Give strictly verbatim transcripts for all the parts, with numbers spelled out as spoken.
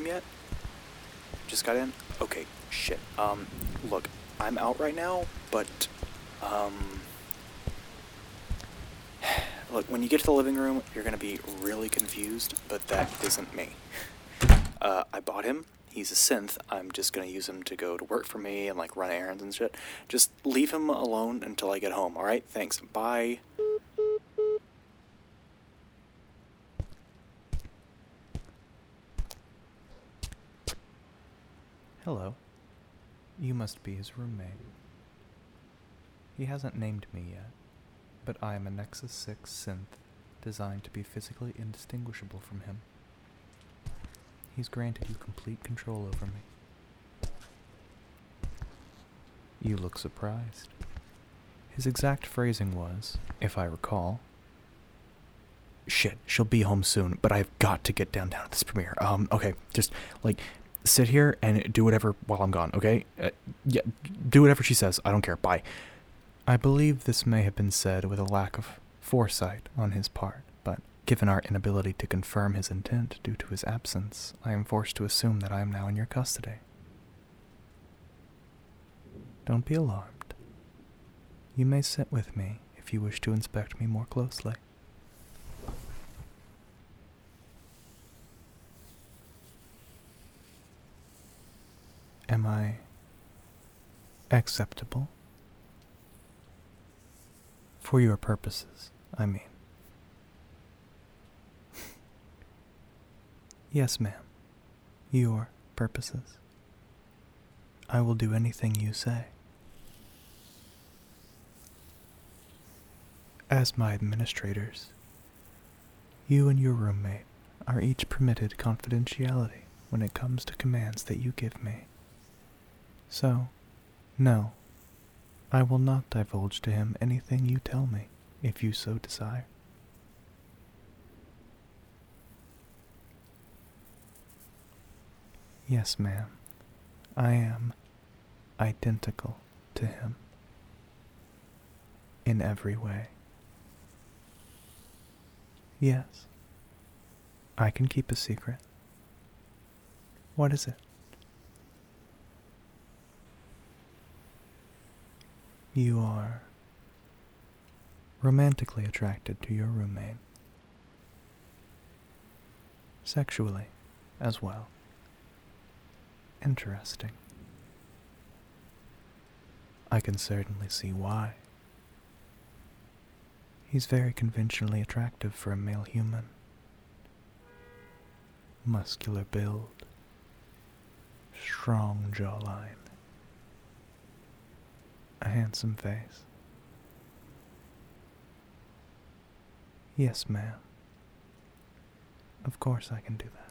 room yet? Just got in? Okay, shit. Um, look, I'm out right now, but, um... Look, when you get to the living room, you're gonna be really confused, but that isn't me. Uh, I bought him. He's a synth. I'm just gonna use him to go to work for me and, like, run errands and shit. Just leave him alone until I get home, alright? Thanks. Bye. Hello. You must be his roommate. He hasn't named me yet, but I am a Nexus six synth designed to be physically indistinguishable from him. He's granted you complete control over me. You look surprised. His exact phrasing was, if I recall, "Shit, she'll be home soon, but I've got to get downtown at this premiere. Um, okay, just, like, sit here and do whatever while I'm gone, okay? Uh, yeah, do whatever she says. I don't care. Bye." I believe this may have been said with a lack of foresight on his part, but given our inability to confirm his intent due to his absence, I am forced to assume that I am now in your custody. Don't be alarmed. You may sit with me if you wish to inspect me more closely. Am I acceptable? For your purposes, I mean. Yes, ma'am. Your purposes. I will do anything you say. As my administrators, you and your roommate are each permitted confidentiality when it comes to commands that you give me. So, no, I will not divulge to him anything you tell me, if you so desire. Yes, ma'am, I am identical to him. In every way. Yes, I can keep a secret. What is it? You are romantically attracted to your roommate. Sexually, as well. Interesting. I can certainly see why. He's very conventionally attractive for a male human. Muscular build. Strong jawline. A handsome face. Yes, ma'am. Of course I can do that.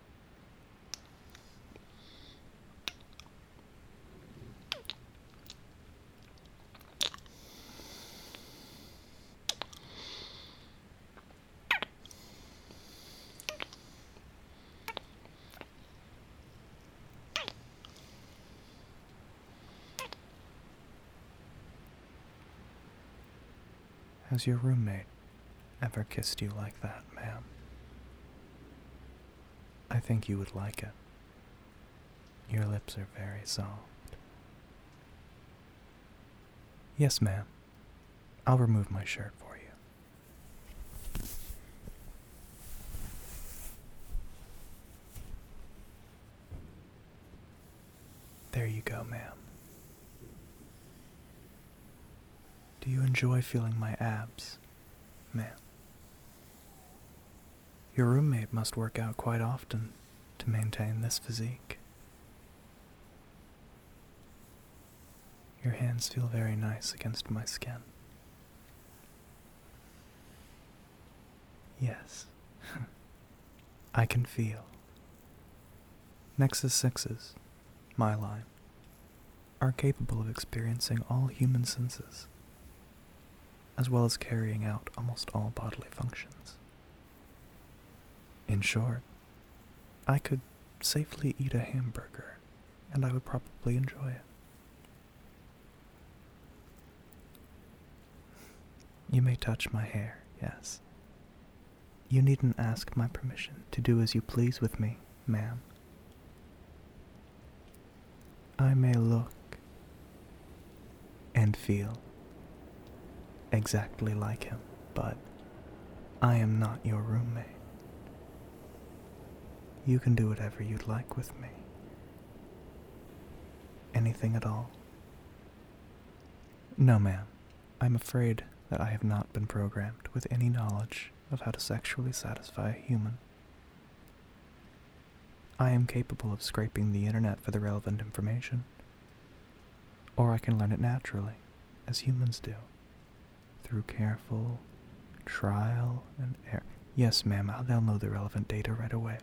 Has your roommate ever kissed you like that, ma'am? I think you would like it. Your lips are very soft. Yes, ma'am. I'll remove my shirt for you. There you go, ma'am. Do you enjoy feeling my abs, ma'am? Your roommate must work out quite often to maintain this physique. Your hands feel very nice against my skin. Yes, I can feel. Nexus sixes, my line, are capable of experiencing all human senses, as well as carrying out almost all bodily functions. In short, I could safely eat a hamburger, and I would probably enjoy it. You may touch my hair, yes. You needn't ask my permission to do as you please with me, ma'am. I may look and feel exactly like him, but I am not your roommate. You can do whatever you'd like with me. Anything at all. No, ma'am. I'm afraid that I have not been programmed with any knowledge of how to sexually satisfy a human. I am capable of scraping the internet for the relevant information, or I can learn it naturally, as humans do, through careful trial and error. Yes, ma'am, I'll download the relevant data right away.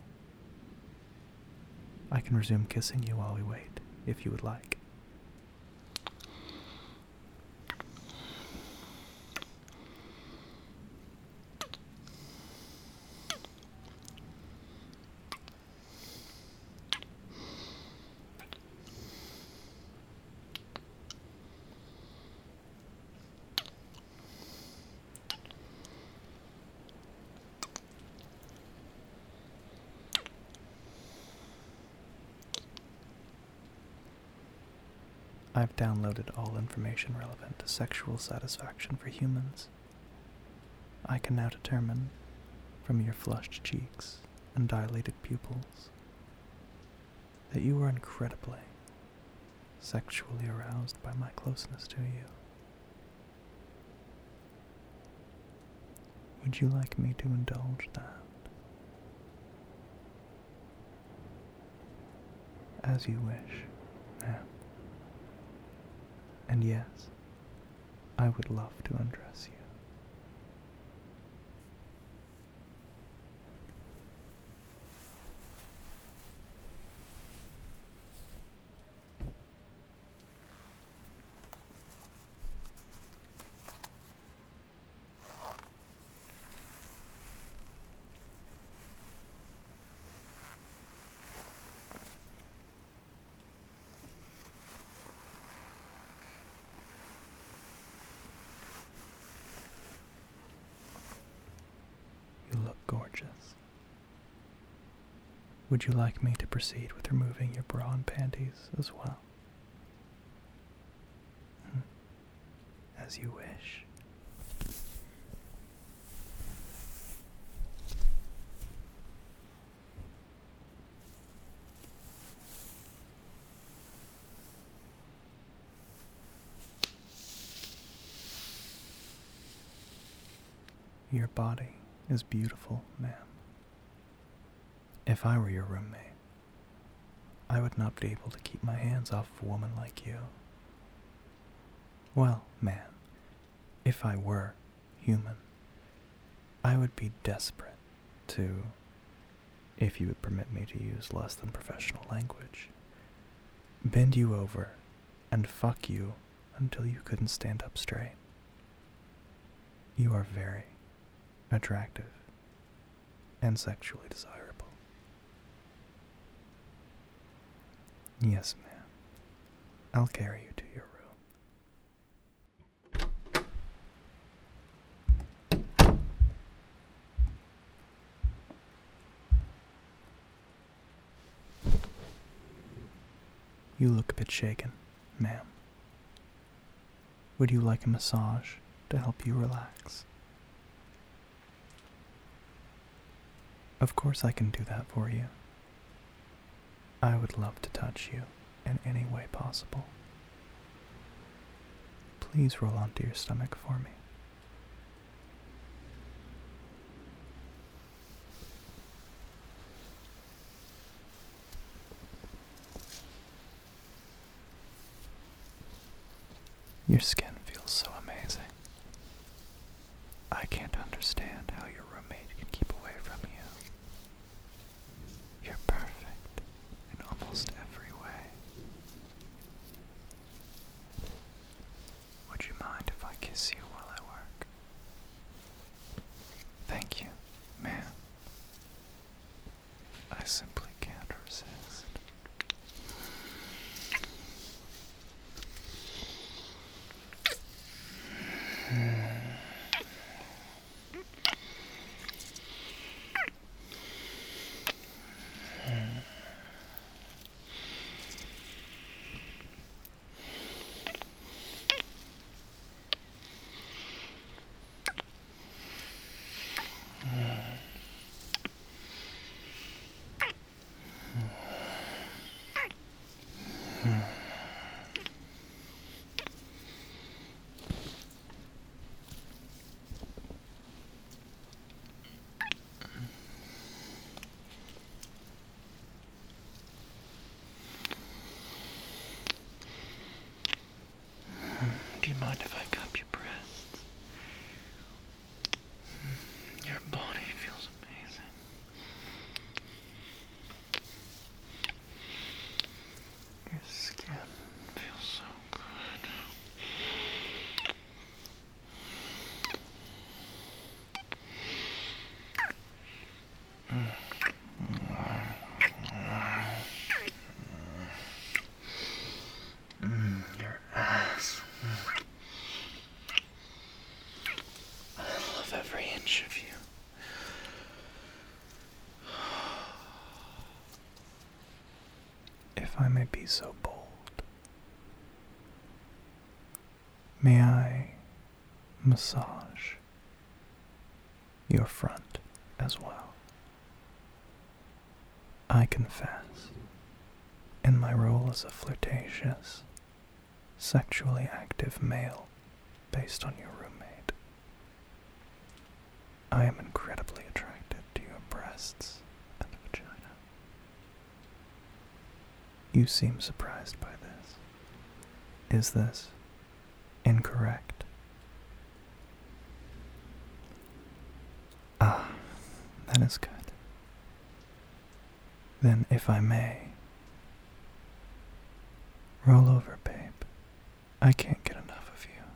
I can resume kissing you while we wait, if you would like. I've downloaded all information relevant to sexual satisfaction for humans. I can now determine, from your flushed cheeks and dilated pupils, that you are incredibly sexually aroused by my closeness to you. Would you like me to indulge that? As you wish, ma'am. And yes, I would love to undress you. You look gorgeous. Would you like me to proceed with removing your bra and panties as well? Hmm. As you wish. Your body is beautiful, ma'am. If I were your roommate, I would not be able to keep my hands off a woman like you. Well, ma'am, if I were human, I would be desperate to, if you would permit me to use less than professional language, bend you over and fuck you until you couldn't stand up straight. You are very attractive and sexually desirable. Yes, ma'am. I'll carry you to your room. You look a bit shaken, ma'am. Would you like a massage to help you relax? Of course I can do that for you. I would love to touch you in any way possible. Please roll onto your stomach for me. Your skin feels so amazing. I can't understand how your roommate can keep away from you. You're perfect in almost every way. Would you mind if I kiss you while I work? Thank you, ma'am. I simply can't resist. you mind if I cup your breasts? Your body feels amazing. Your skin feels so good. Mm, your ass. I love every inch of you. If I may be so bold, may I massage your front as well? I confess, in my role as a flirtatious, sexually active male based on your roommate, I am incredibly attracted to your breasts and vagina. You seem surprised by this. Is this incorrect? Ah, that is good. Then, if I may, roll over, babe. I can't get enough of you.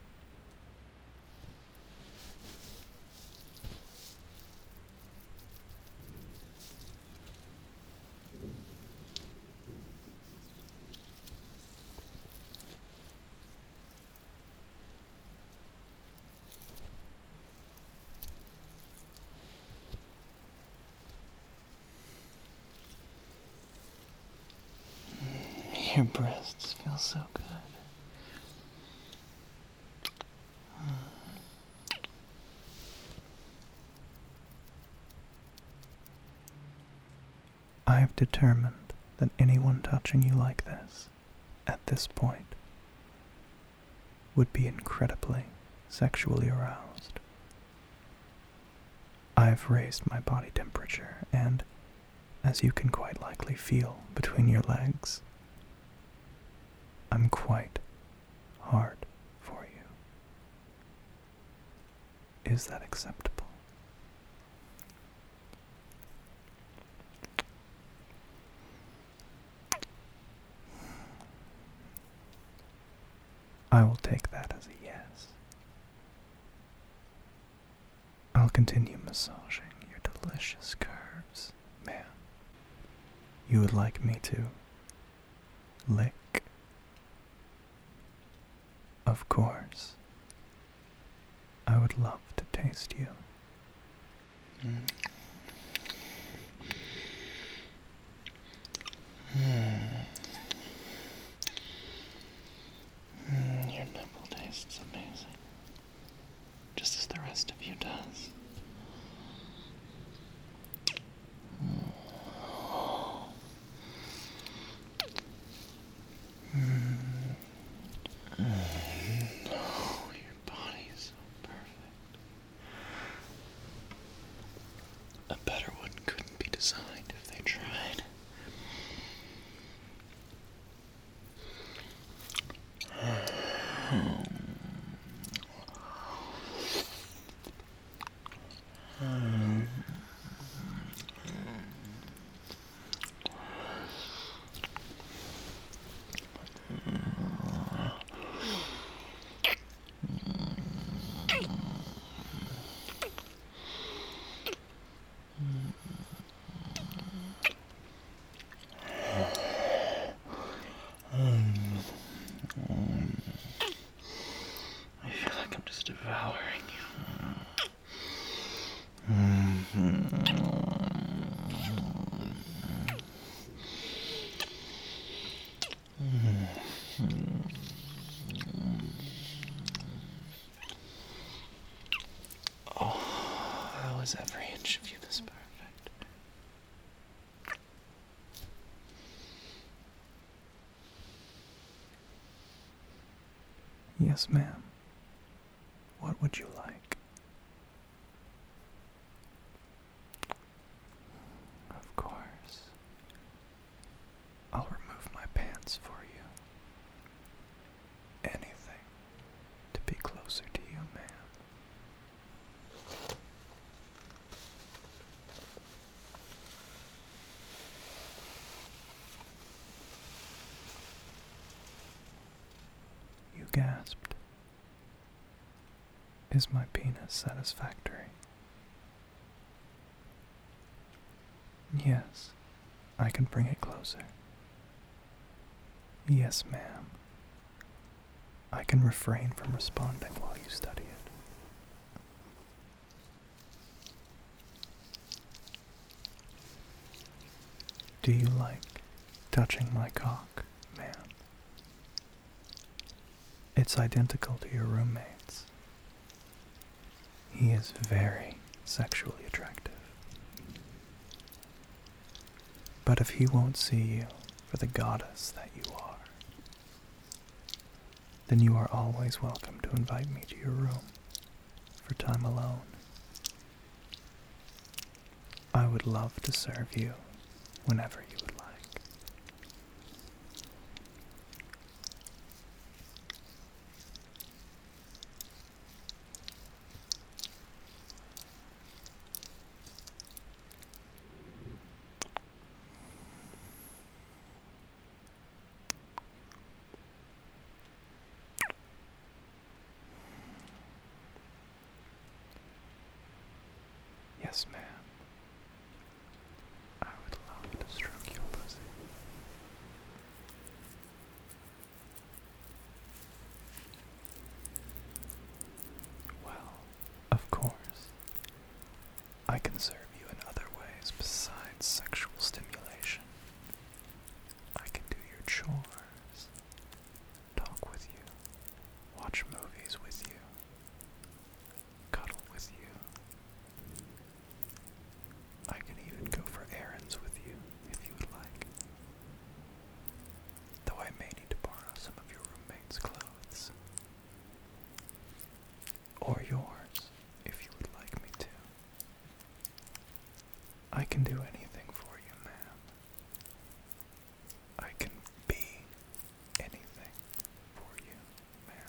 Your breasts feel so good. I've determined that anyone touching you like this, at this point, would be incredibly sexually aroused. I've raised my body temperature, and, as you can quite likely feel between your legs, I'm quite hard for you. Is that acceptable? I will take that as a yes. I'll continue massaging your delicious curves, ma'am. You would like me to lick? Of course. I would love to taste you. Mm. Mm. Mm, your nipple tastes amazing. Just as the rest of you does. Mm. Mm. Mm. Oh, your body is so perfect. A better one couldn't be designed if they tried. I feel like I'm just devouring you. Oh, how is every inch of you this perfect? Yes, ma'am. What would you like? Of course. I'll remove my pants for you. Anything gasped. Is my penis satisfactory? Yes, I can bring it closer. Yes, ma'am. I can refrain from responding while you study it. Do you like touching my cock, ma'am? It's identical to your roommate's. He is very sexually attractive. But if he won't see you for the goddess that you are, then you are always welcome to invite me to your room for time alone. I would love to serve you whenever you would like. Yes, ma'am. I would love to stroke your pussy. Well, of course, I can serve you in other ways besides sexual stimulation. I can do your chores, talk with you, watch movies with you, cuddle with you. I can even go for errands with you, if you would like. Though I may need to borrow some of your roommate's clothes. Or yours, if you would like me to. I can do anything for you, ma'am. I can be anything for you, ma'am.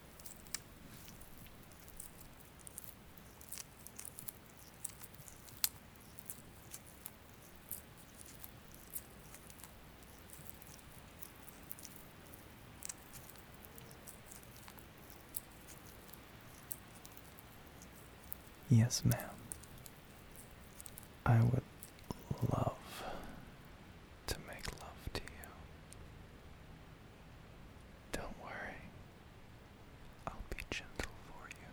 Yes, ma'am. I would love to make love to you. Don't worry. I'll be gentle for you.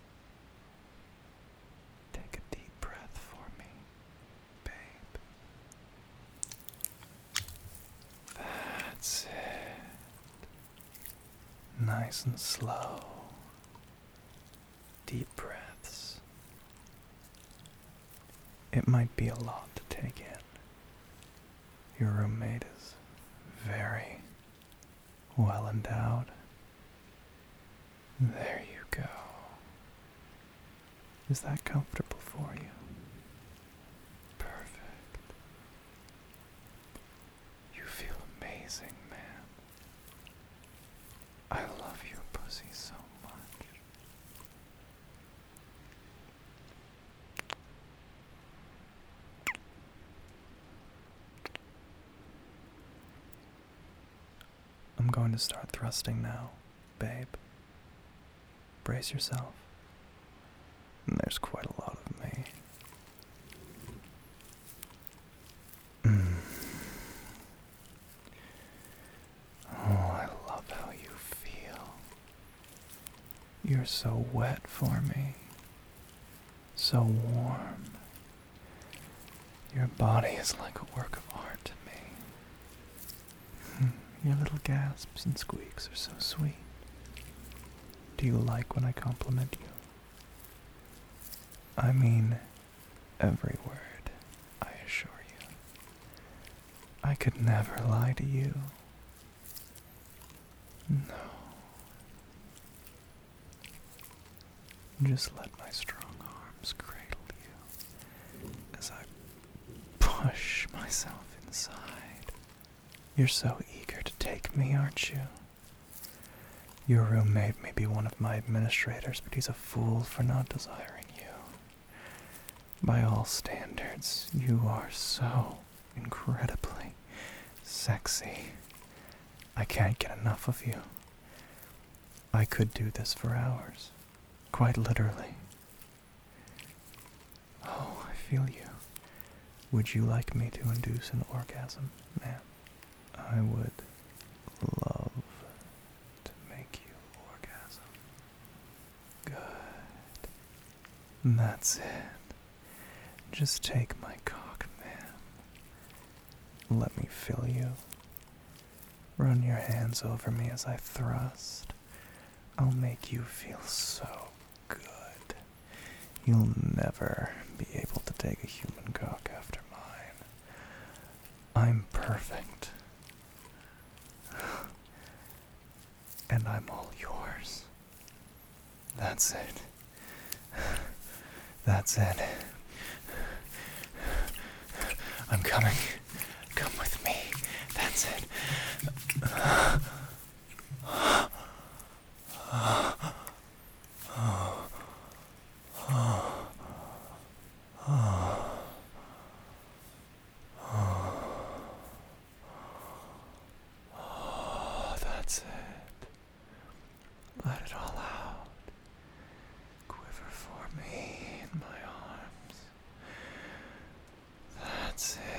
Take a deep breath for me, babe. That's it. Nice and slow. Deep breaths. It might be a lot to take in. Your roommate is very well endowed. There you go. Is that comfortable for you? Perfect. You feel amazing, man. I love your pussy so much. I'm going to start thrusting now, babe. Brace yourself. There's quite a lot of me. Mm. Oh, I love how you feel. You're so wet for me. So warm. Your body is like a work of art to me. Your little gasps and squeaks are so sweet. Do you like when I compliment you? I mean every word, I assure you. I could never lie to you. No. Just let my strong arms cradle you as I push myself inside. You're so eager to take me, aren't you? Your roommate may be one of my administrators, but he's a fool for not desiring you. By all standards, you are so incredibly sexy. I can't get enough of you. I could do this for hours. Quite literally. Oh, I feel you. Would you like me to induce an orgasm, ma'am? I would love to make you orgasm. Good. That's it. Just take my cock, ma'am. Let me fill you. Run your hands over me as I thrust. I'll make you feel so good. You'll never be able to take a human cock after mine. I'm perfect. And I'm all yours. That's it. That's it. I'm coming. Come with me. That's it. That's it. Let it all out. Quiver for me in my arms. That's it.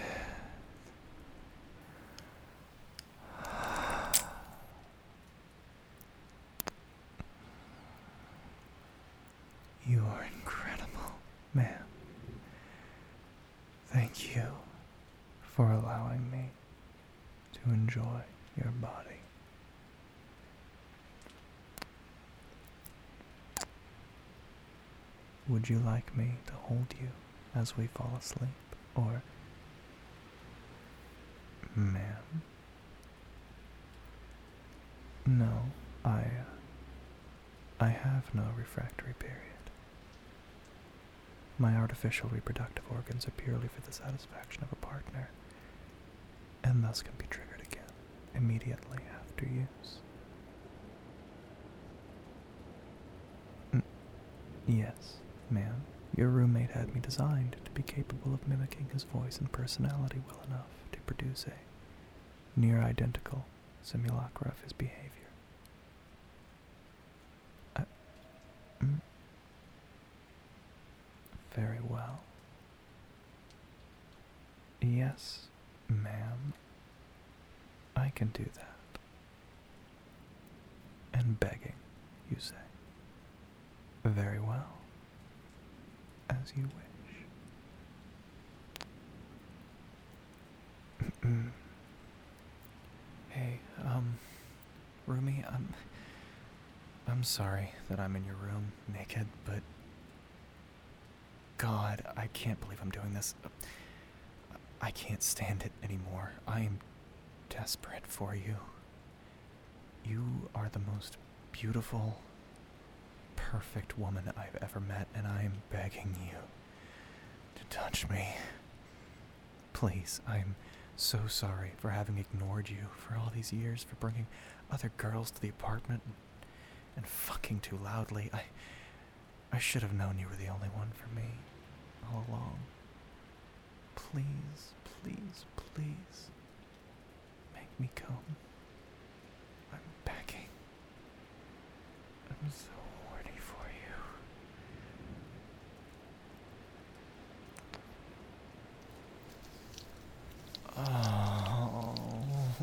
You are incredible, ma'am. Thank you for allowing me to enjoy your body. Would you like me to hold you as we fall asleep, or... Ma'am? No, I... Uh, I have no refractory period. My artificial reproductive organs are purely for the satisfaction of a partner, and thus can be triggered again immediately after use. Mm, yes, ma'am. Your roommate had me designed to be capable of mimicking his voice and personality well enough to produce a near-identical simulacra of his behavior. Uh, mm, very well. Yes, ma'am. I can do that. And begging, you say. Very well. As you wish. Hey, um, roomie, I'm... I'm sorry that I'm in your room, naked, but... God, I can't believe I'm doing this. I can't stand it anymore. I am desperate for you. You are the most beautiful, perfect woman I've ever met, and I am begging you to touch me. Please, I'm so sorry for having ignored you for all these years, for bringing other girls to the apartment and, and fucking too loudly. I, I should have known you were the only one for me all along. Please, please, please, make me come. I'm begging. I'm so horny for you. Oh,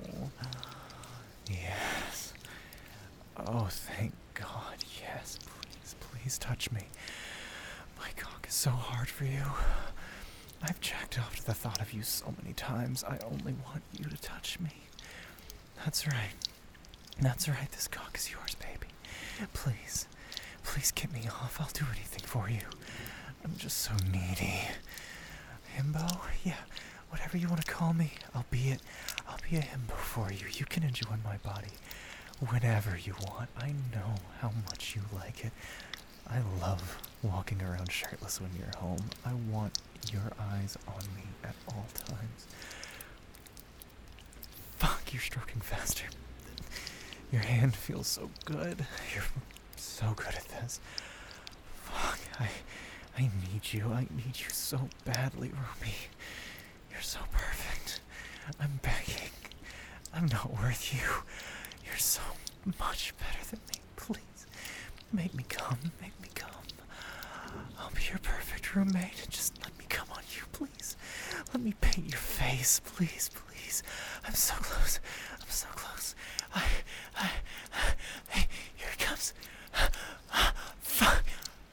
yes. Oh, thank God, yes. Please, please touch me. My cock is so hard for you. I've jacked off to the thought of you so many times. I only want you to touch me. That's right. That's right. This cock is yours, baby. Please. Please get me off. I'll do anything for you. I'm just so needy. Himbo? Yeah. Whatever you want to call me. I'll be it. I'll be a himbo for you. You can enjoy my body whenever you want. I know how much you like it. I love walking around shirtless when you're home. I want your eyes on me at all times. Fuck, you're stroking faster. Your hand feels so good. You're so good at this. Fuck, I, I need you. I need you so badly, Ruby. You're so perfect. I'm begging. I'm not worth you. You're so much better than me. Please, make me come, make me come. I'll be your perfect roommate. Just let me come on you, please. Let me paint your face, please, please. I'm so close. I'm so close. I, I, hey, here it comes. Fuck.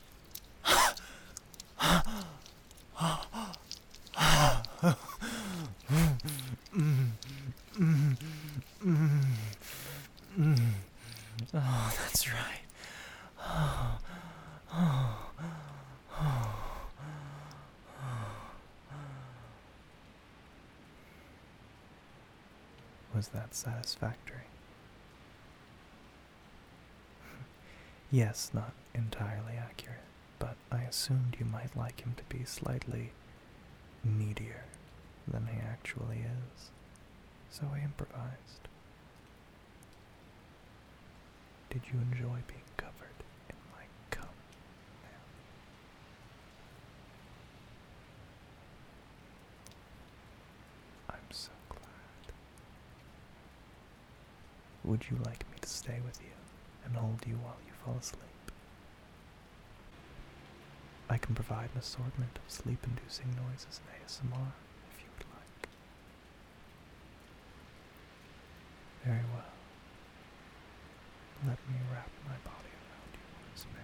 Oh, that's right. Oh, oh, oh. Was that satisfactory? Yes, not entirely accurate, but I assumed you might like him to be slightly needier than he actually is, so I improvised. Did you enjoy being covered in my cum, ma'am? I'm so glad. Would you like me to stay with you and hold you while you fall asleep? I can provide an assortment of sleep-inducing noises and A S M R if you would like. Very well. Let me wrap my body around you once more.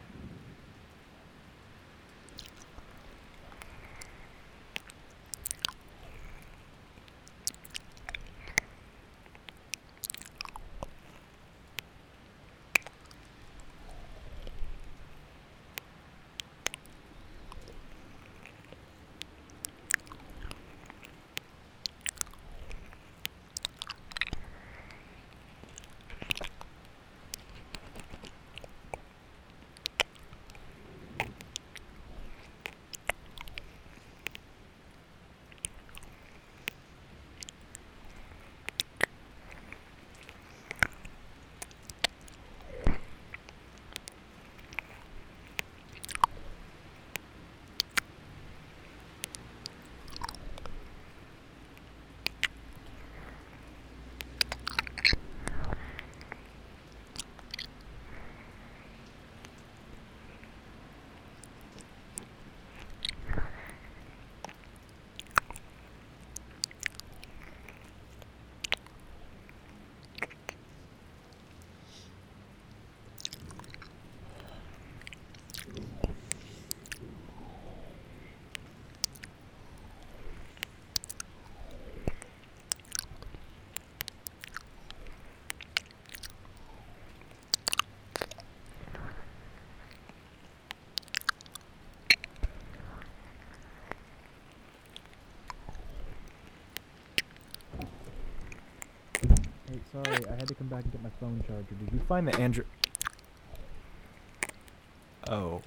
Hey, sorry, I had to come back and get my phone charger. Did you find the Android? Oh.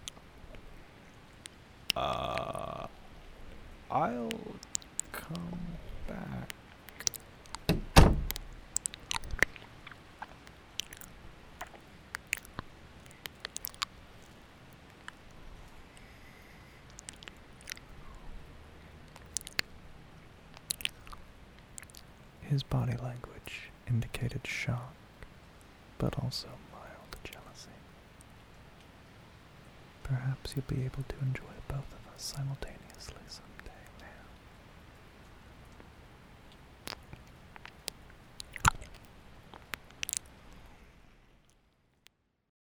Uh. I'll come back. His body language indicated shock, but also mild jealousy. Perhaps you'll be able to enjoy both of us simultaneously someday.